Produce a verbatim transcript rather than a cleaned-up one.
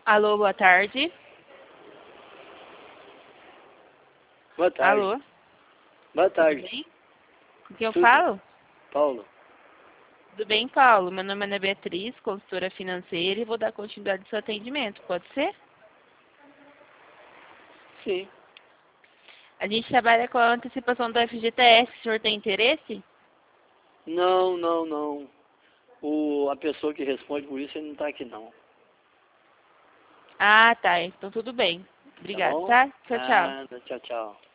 Alô, boa tarde. Boa tarde. Alô, Boa tarde. tudo bem? Com quem eu Tudo. falo? Paulo. Tudo bem, Paulo? Meu nome é Ana Beatriz, consultora financeira, e vou dar continuidade ao seu atendimento, pode ser? Sim. A gente trabalha com a antecipação do F G T S, o senhor tem interesse? Não, não, não. O, a pessoa que responde por isso, ele não está aqui, não. Ah, tá, então tudo bem. Tá Obrigada, bom? tá? Tchau, tchau. Nada. Tchau, tchau.